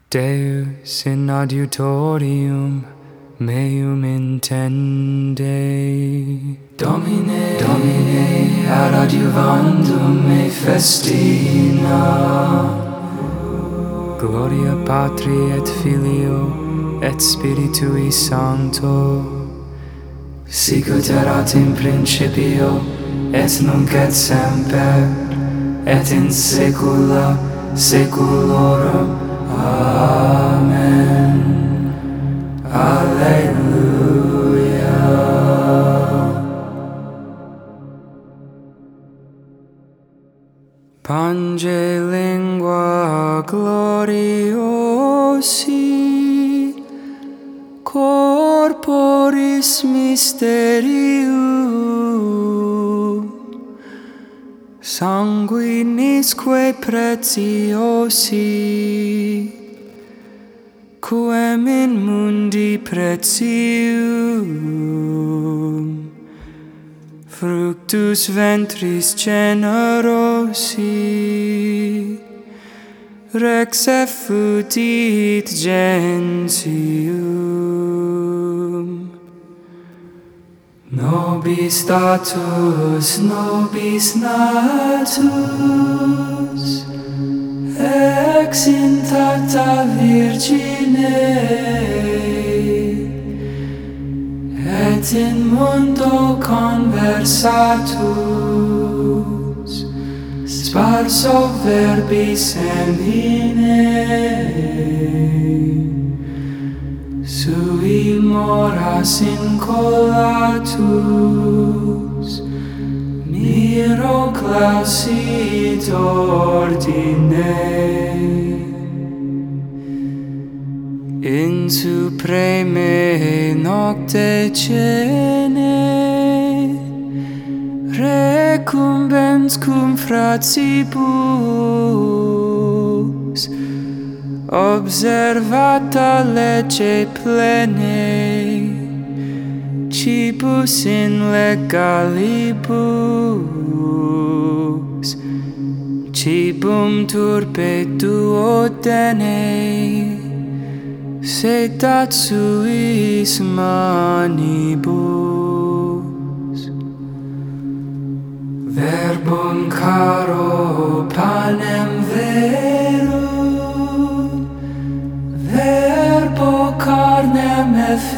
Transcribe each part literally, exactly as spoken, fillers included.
Deus in adiutorium meum intende. Domine, Domine, ad adiuvandum me festina. Gloria Patri et Filio et Spiritui Sancto, sicut erat in principio, et nunc et semper, et in saecula saeculorum. Amen. Alleluia. Pange lingua gloriosi corporis mysterium sanguinisque preciosi quem in mundi pretium fructus ventris generosi rex effutit gentium. Nobis status, nobis natus, ex intacta Virgine, et in mundo conversatus, sparso verbis semine, sui moras incolatus, miro clausit ordine. In supreme nocte cene recumbens cum fratibus observata lege plene cibus in legalibus cibum turpe duodene sedat suis manibus. Verbum caro panem verum, verbo carnem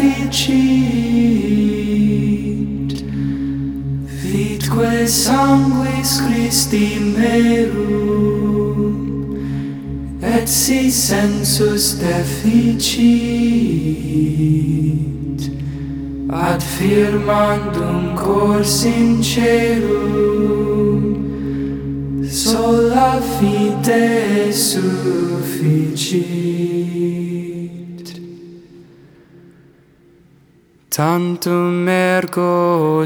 efficit, vitque sanguis Christi merum, et si sensus deficit, ad firmandum cor sincerum, sola fide sufficit. Tantum ergo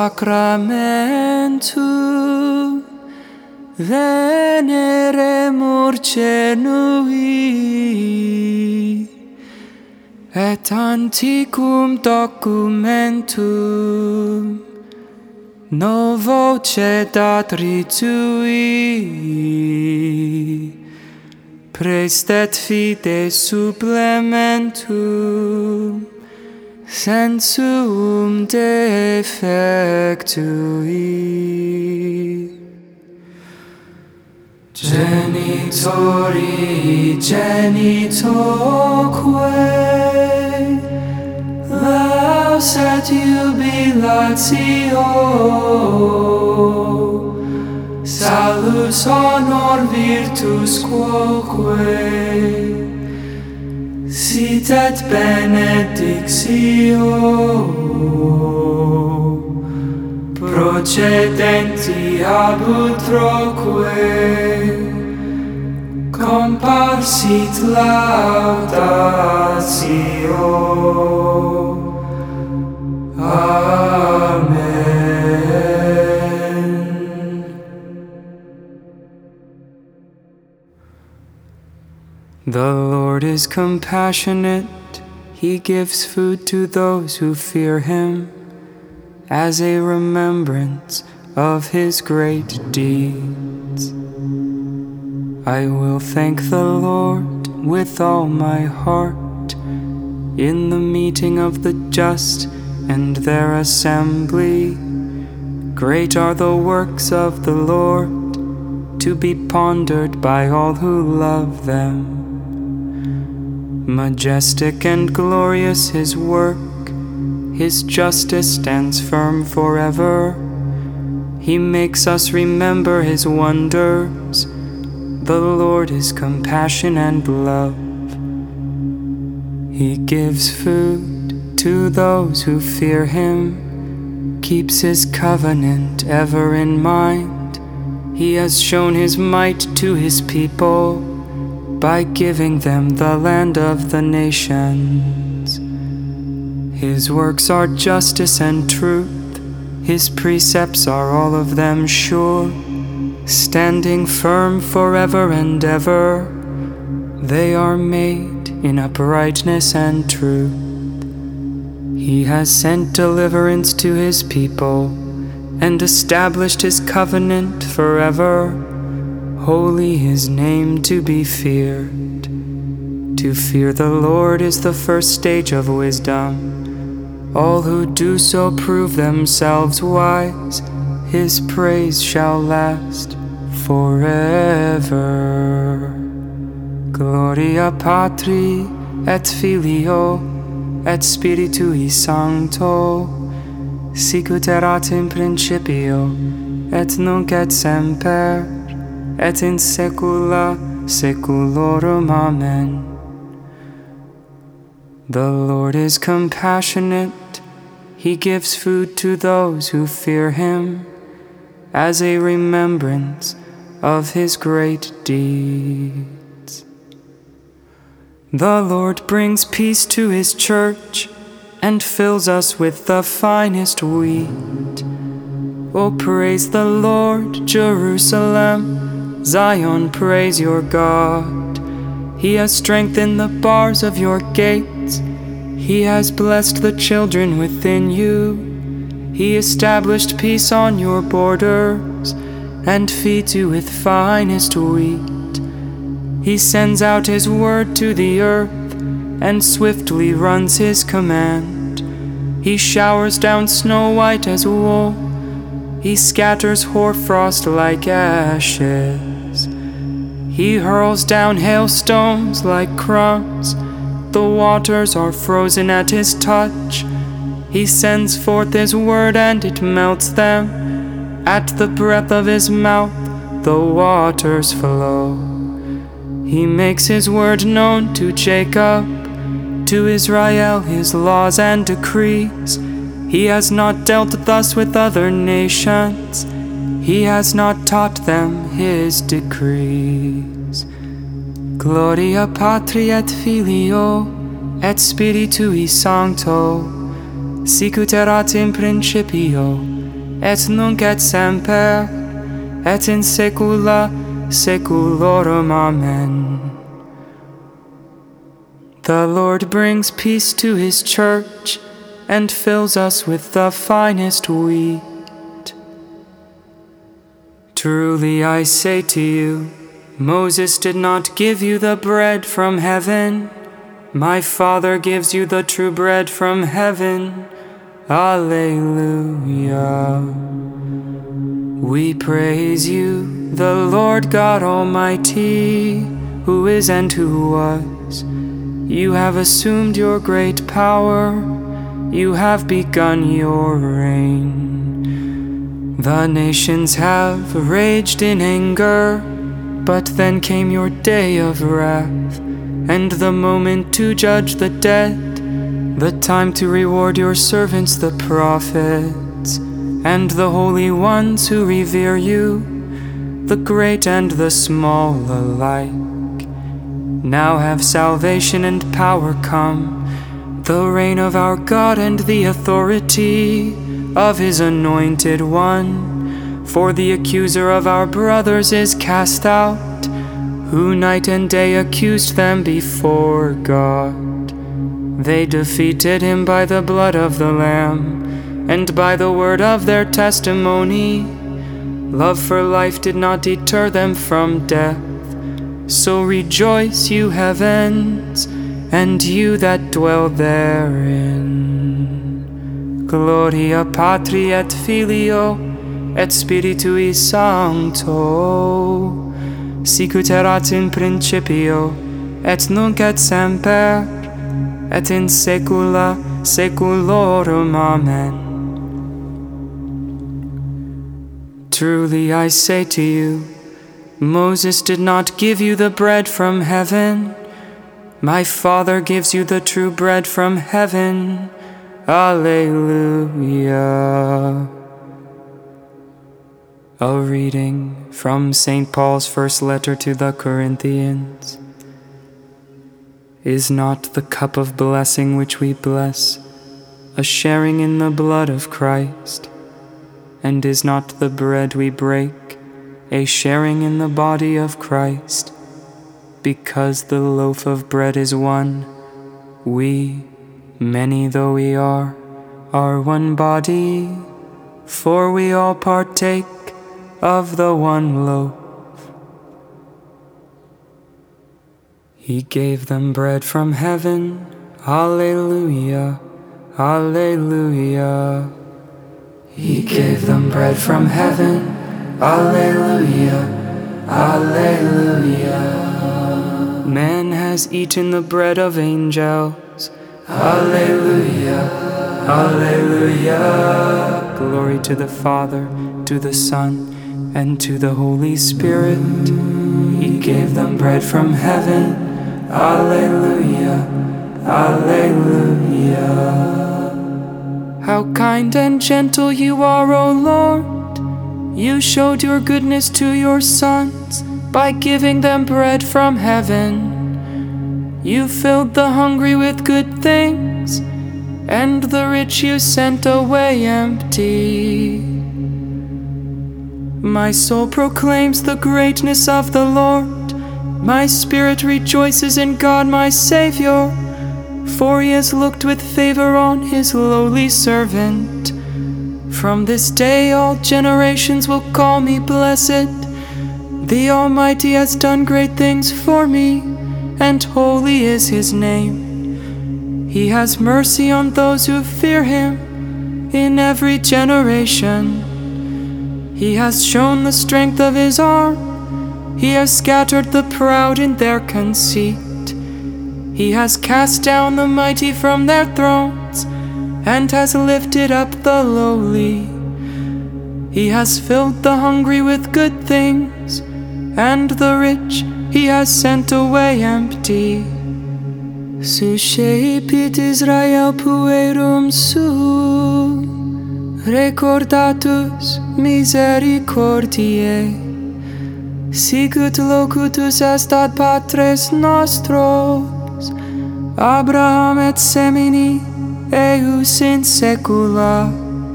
sacramentum veneremur cenui, et antiquum documentum novo cedat ritui, praestet fide supplementum sensuum defectui. Genitori genitoque laus et jubilatio, salus honor virtus quoque, sit et benedictio, procedenti ab utroque, comparsit laudatio. Amen. The Lord is compassionate, He gives food to those who fear Him, as a remembrance of His great deeds. I will thank the Lord with all my heart in the meeting of the just and their assembly. Great are the works of the Lord, to be pondered by all who love them. Majestic and glorious his work, his justice stands firm forever. He makes us remember his wonders. The Lord is compassion and love. He gives food to those who fear him, keeps his covenant ever in mind. He has shown his might to his people by giving them the land of the nations. His works are justice and truth, his precepts are all of them sure, standing firm forever and ever. They are made in uprightness and truth. He has sent deliverance to his people and established his covenant forever. Holy his name to be feared. To fear the Lord is the first stage of wisdom. All who do so prove themselves wise. His praise shall last forever. Gloria Patri et Filio et Spiritui Sancto, sicut erat in principio et nunc et semper et in saecula saeculorum. Amen. The Lord is compassionate, he gives food to those who fear him, as a remembrance of his great deeds. The Lord brings peace to his church and fills us with the finest wheat. Oh, praise the Lord, Jerusalem, Zion, praise your God. He has strengthened the bars of your gates. He has blessed the children within you. He established peace on your borders and feeds you with finest wheat. He sends out his word to the earth and swiftly runs his command. He showers down snow white as wool. He scatters hoarfrost like ashes. He hurls down hailstones like crumbs. The waters are frozen at his touch. He sends forth his word and it melts them. At the breath of his mouth the waters flow. He makes his word known to Jacob, to Israel his laws and decrees. He has not dealt thus with other nations. He has not taught them his decrees. Gloria Patri et Filio et Spiritui Sancto, sicut erat in principio et nunc et semper et in saecula saeculorum. Amen. The Lord brings peace to his church and fills us with the finest wheat. Truly I say to you, Moses did not give you the bread from heaven. My Father gives you the true bread from heaven. Alleluia. We praise you, the Lord God Almighty, who is and who was. You have assumed your great power. You have begun your reign. The nations have raged in anger, but then came your day of wrath, and the moment to judge the dead, the time to reward your servants the prophets, and the holy ones who revere you, the great and the small alike. Now have salvation and power come, the reign of our God and the authority of his anointed one. For the accuser of our brothers is cast out, who night and day accused them before God. They defeated him by the blood of the Lamb and by the word of their testimony. Love for life did not deter them from death. So rejoice, you heavens, and you that dwell therein. Gloria Patri et Filio et Spiritui Sancto, sicut erat in principio, et nunc et semper, et in saecula saeculorum. Amen. Truly I say to you, Moses did not give you the bread from heaven. My Father gives you the true bread from heaven. Alleluia. A reading from Saint Paul's first letter to the Corinthians. Is not the cup of blessing which we bless a sharing in the blood of Christ? And is not the bread we break a sharing in the body of Christ? Because the loaf of bread is one, we, many though we are, are one body, for we all partake of the one loaf. He gave them bread from heaven. Alleluia, alleluia. He gave them bread from heaven. Alleluia, alleluia. Man has eaten the bread of angels. Alleluia, alleluia. Glory to the Father, to the Son, and to the Holy Spirit. He gave them bread from heaven. Alleluia, alleluia. How kind and gentle you are, O Lord. You showed your goodness to your sons by giving them bread from heaven. You filled the hungry with good things, and the rich you sent away empty. My soul proclaims the greatness of the Lord. My spirit rejoices in God my Savior, for he has looked with favor on his lowly servant. From this day all generations will call me blessed. The Almighty has done great things for me, and holy is his name. He has mercy on those who fear him in every generation. He has shown the strength of his arm. He has scattered the proud in their conceit. He has cast down the mighty from their thrones, and has lifted up the lowly. He has filled the hungry with good things, and the rich he has sent away empty. Suscepit Israel puerum su, recordatus misericordiae, sicut locutus est ad patres nostros, Abraham et semini eius in saecula.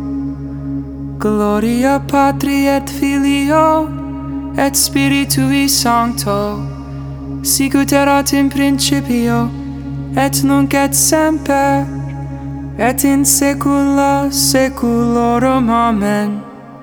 Gloria Patri et Filio et Spiritui Sancto, sicut erat in principio, et nunc et semper, et in saecula saeculorum. Amen.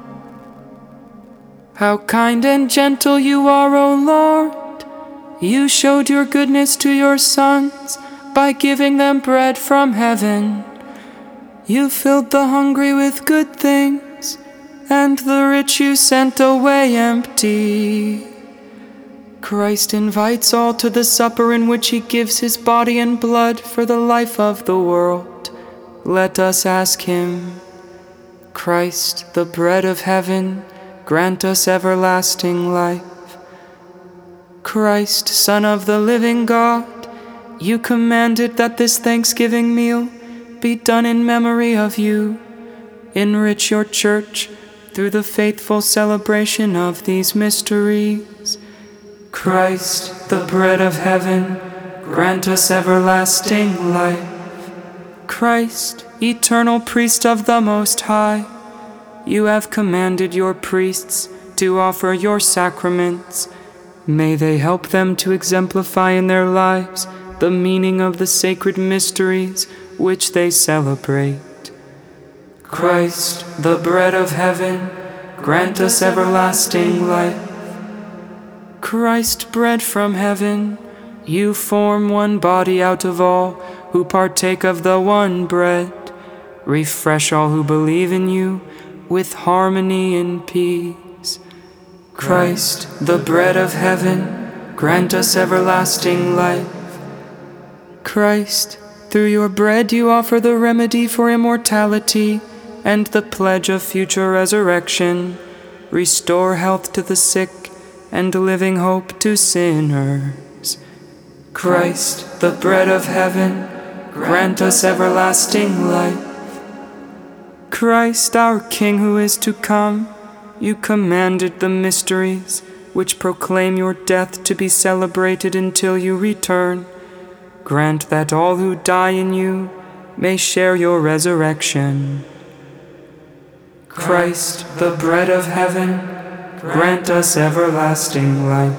How kind and gentle you are, O Lord! You showed your goodness to your sons by giving them bread from heaven. You filled the hungry with good things, and the rich you sent away empty. Christ invites all to the supper in which he gives his body and blood for the life of the world. Let us ask him. Christ, the bread of heaven, grant us everlasting life. Christ, Son of the living God, you commanded that this Thanksgiving meal be done in memory of you. Enrich your church through the faithful celebration of these mysteries. Christ, the bread of heaven, grant us everlasting life. Christ, eternal priest of the Most High, you have commanded your priests to offer your sacraments. May they help them to exemplify in their lives the meaning of the sacred mysteries which they celebrate. Christ, the bread of heaven, grant us everlasting life. Christ, bread from heaven, you form one body out of all who partake of the one bread. Refresh all who believe in you with harmony and peace. Christ, the bread of heaven, grant us everlasting life. Christ, through your bread you offer the remedy for immortality and the pledge of future resurrection. Restore health to the sick and living hope to sinners. Christ, the bread of heaven, grant us everlasting life. Christ, our King who is to come, you commanded the mysteries which proclaim your death to be celebrated until you return. Grant that all who die in you may share your resurrection. Christ, the bread of heaven, grant us everlasting life.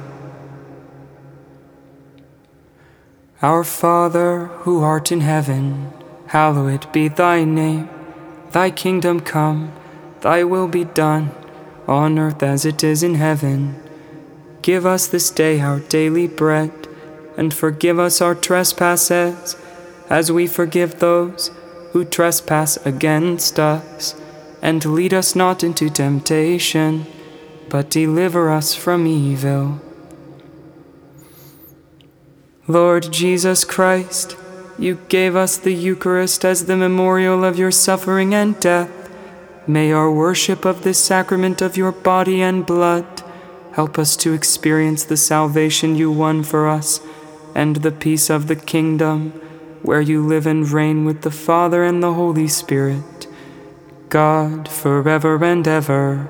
Our Father, who art in heaven, hallowed be thy name. Thy kingdom come, thy will be done, on earth as it is in heaven. Give us this day our daily bread, and forgive us our trespasses, as we forgive those who trespass against us. And lead us not into temptation, but deliver us from evil. Lord Jesus Christ, you gave us the Eucharist as the memorial of your suffering and death. May our worship of this sacrament of your body and blood help us to experience the salvation you won for us and the peace of the kingdom, where you live and reign with the Father and the Holy Spirit, God, forever and ever.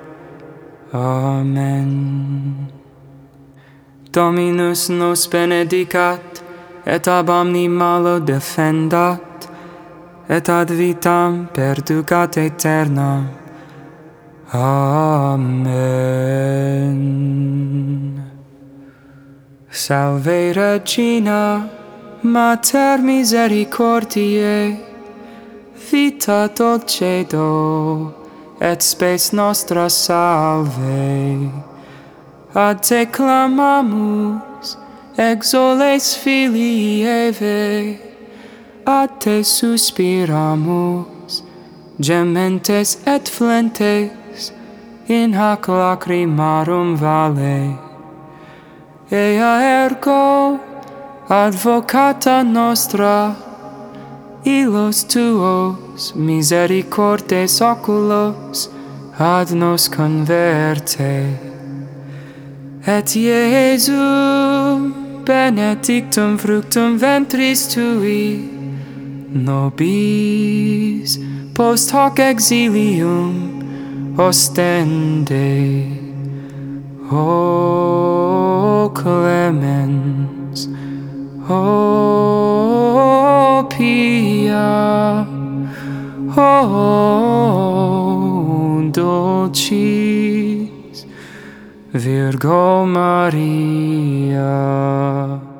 Amen. Dominus nos benedicat, et ab omni malo defendat, et ad vitam perducat aeternam. Amen. Salve Regina, Mater misericordiae, vita dulcedo, et spes nostra salve. Ad te clamamus, exoles filii Eve, ad te suspiramus, gementes et flentes, in hac lacrimarum vale. Ea ergo, advocata nostra, illos tuos misericordes oculos ad nos converte. Et Iesum benedictum fructum ventris tui, nobis post hoc exilium ostende. O clemens, O pia, O dulcis Virgo Maria.